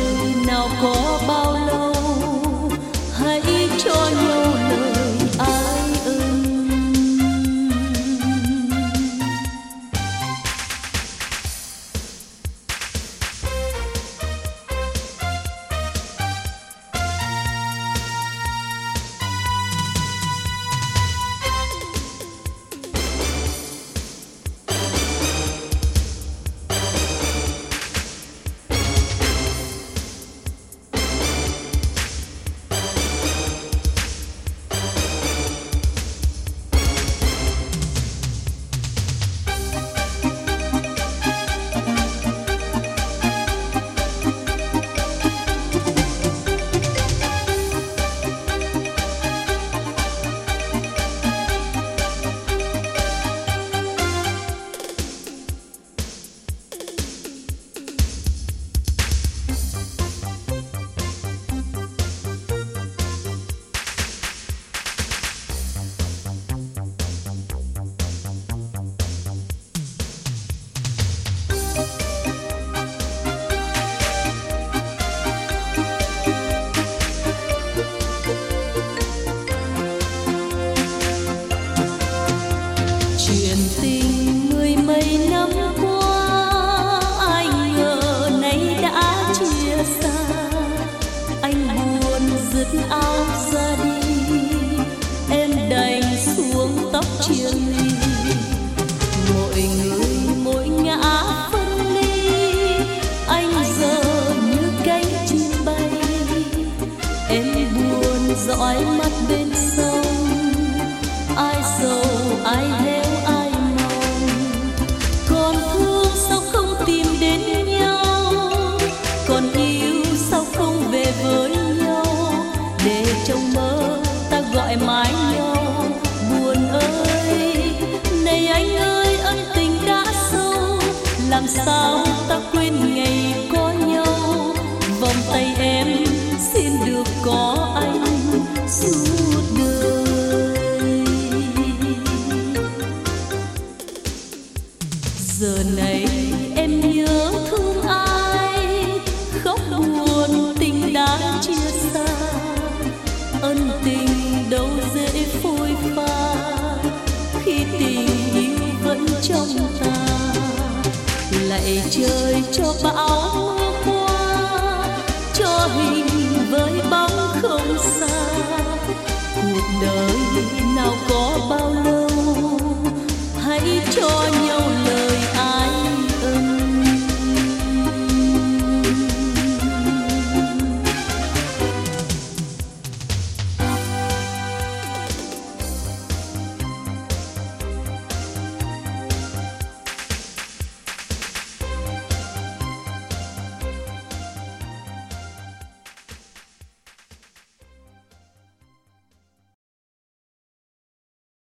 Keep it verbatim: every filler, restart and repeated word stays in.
ơi nào có bao lâu, hãy cho nhau lời ái ân. Chuyện tình mười mấy năm qua, ai ngờ nay đã chia xa. Anh buồn dứt áo ra đi, em đành xuống tóc chia ly. Mỗi người mỗi ngã phân ly, anh giờ như cánh chim bay. Em buồn dõi mắt bên sông, ai sầu ai theo ai mong. Còn thương sao không tìm đến nhau, còn yêu sao không về với nhau. Để trong mơ ta gọi mãi nhau, buồn ơi này anh ơi ân tình đã sâu. Làm sao ta quên ngày có nhau, vòng tay em xin được có anh suốt đời. Giờ này em nhớ thương ai, khóc buồn tình đã chia xa. Ân tình đâu dễ phôi pha, khi tình yêu vẫn trong ta. Lạy trời cho bão mưa qua, cho hình với bóng không xa. Cuộc đời nào có bao